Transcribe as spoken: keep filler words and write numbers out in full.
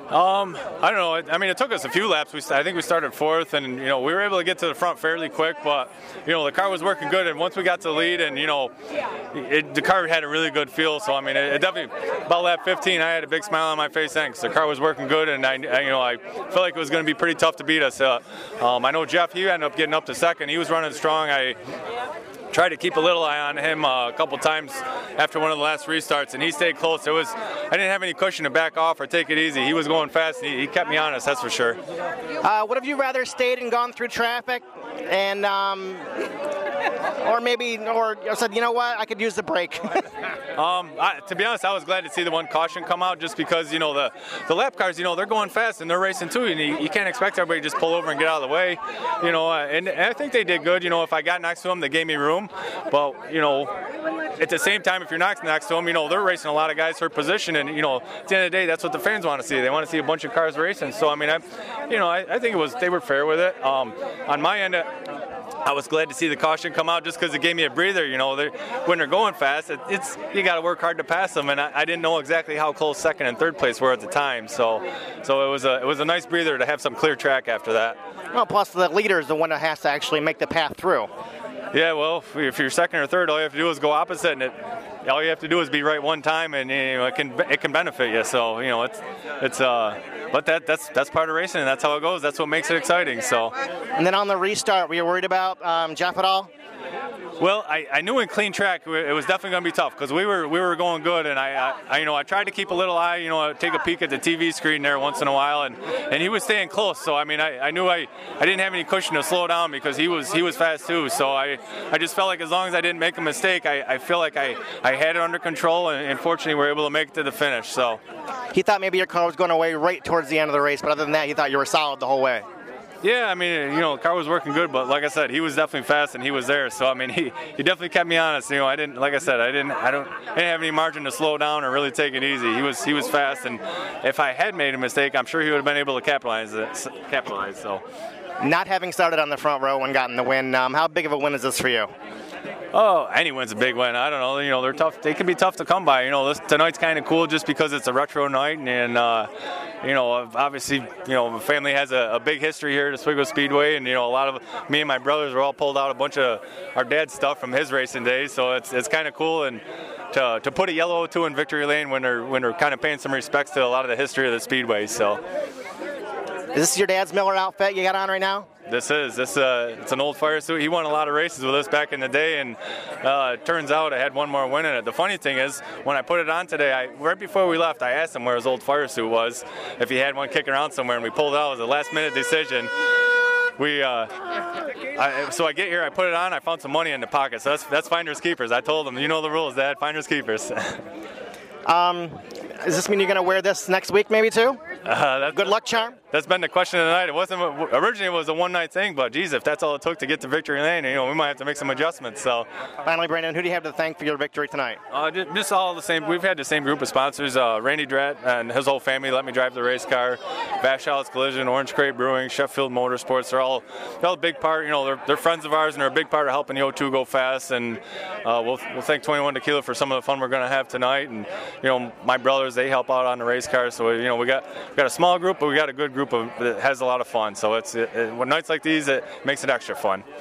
Um, I don't know. I mean, it took us a few laps. We, I think we started fourth, and you know, we were able to get to the front fairly quick. But you know, the car was working good, and once we got to the lead, and you know, it, the car had a really good feel. So I mean, it, it definitely about lap fifteen, I had a big smile on my face then, because the car was working good, and I, I you know, I felt like it was going to be pretty tough to beat us. Uh, um, I know Jeff, he ended up getting up to second. He was running strong. I tried to keep a little eye on him uh, a couple times after one of the last restarts, and he stayed close. It was I didn't have any cushion to back off or take it easy. He was going fast, and he, he kept me honest, that's for sure. Uh, would have you rather stayed and gone through traffic, and um, or maybe, or said, you know what, I could use the break? um, I, to be honest, I was glad to see the one caution come out, just because you know the the lap cars, you know, they're going fast and they're racing too, and you, you can't expect everybody to just pull over and get out of the way, you know. Uh, and, and I think they did good. You know, if I got next to them, they gave me room. But you know, at the same time, if you're not next to them, you know, they're racing a lot of guys for position, and you know, at the end of the day, that's what the fans want to see. They want to see a bunch of cars racing. So I mean, I, you know, I, I think it was they were fair with it. Um, on my end, I was glad to see the caution come out, just because it gave me a breather. You know, they're, when they're going fast, it, it's you got to work hard to pass them, and I, I didn't know exactly how close second and third place were at the time. So, so it was a it was a nice breather to have some clear track after that. Well, plus the leader is the one that has to actually make the path through. Yeah, well, if you're second or third, all you have to do is go opposite, and it, all you have to do is be right one time, and you know, it can it can benefit you. So you know, it's it's uh, but that that's that's part of racing, and that's how it goes. That's what makes it exciting. So. And then on the restart, were you worried about um, Jeff at all? Well, I, I knew in clean track it was definitely going to be tough, because we were we were going good, and I, I, I you know I tried to keep a little eye, you know, take a peek at the T V screen there once in a while, and, and he was staying close. So I mean, I, I knew I, I didn't have any cushion to slow down, because he was he was fast too. So I, I just felt like as long as I didn't make a mistake, I, I feel like I, I had it under control, and, and fortunately we were able to make it to the finish. So he thought maybe your car was going away right towards the end of the race, but other than that, he thought you were solid the whole way. Yeah, I mean, you know, the car was working good, but like I said, he was definitely fast and he was there. So I mean, he, he definitely kept me honest. You know, I didn't, like I said, I didn't, I don't, I didn't have any margin to slow down or really take it easy. He was, he was fast, and if I had made a mistake, I'm sure he would have been able to capitalize it, capitalize. So, not having started on the front row and gotten the win, um, how big of a win is this for you? Oh, any win's a big win. I don't know. You know, they're tough. They can be tough to come by. You know, this tonight's kind of cool just because it's a retro night, and, and uh, you know, obviously, you know, the family has a, a big history here at Oswego Speedway, and you know, a lot of me and my brothers were all pulled out a bunch of our dad's stuff from his racing days, so it's it's kind of cool, and to to put a yellow oh two in Victory Lane when they're when they're kind of paying some respects to a lot of the history of the Speedway. So, is this your dad's Miller outfit you got on right now? This is this uh, it's an old fire suit. He won a lot of races with us back in the day, and uh, it turns out I had one more win in it. The funny thing is, when I put it on today, I, right before we left, I asked him where his old fire suit was, if he had one kicking around somewhere, and we pulled it out. It was a last-minute decision. We uh, I, so I get here, I put it on, I found some money in the pocket. So that's that's finders keepers. I told him, you know the rules, Dad, finders keepers. um, does this mean you're going to wear this next week, maybe too? Uh, that's, Good luck charm? That's been the question of the night. It wasn't originally it was a one-night thing, but geez, if that's all it took to get to Victory Lane, you know, we might have to make some adjustments. So, finally, Brandon, who do you have to thank for your victory tonight? Uh, just, just all the same. We've had the same group of sponsors. Uh, Randy Dratt and his whole family let me drive the race car. Vashall's Collision, Orange Crate Brewing, Sheffield Motorsports. They're all they're all a big part. You know, they're, they're friends of ours, and they're a big part of helping the oh two go fast. And uh, we'll we'll thank twenty-one Tequila for some of the fun we're going to have tonight. And you know, my brothers, they help out on the race car. So you know, we got we got a small group, but we got a good group of that has a lot of fun. So it's it, it, when nights like these, it makes it extra fun.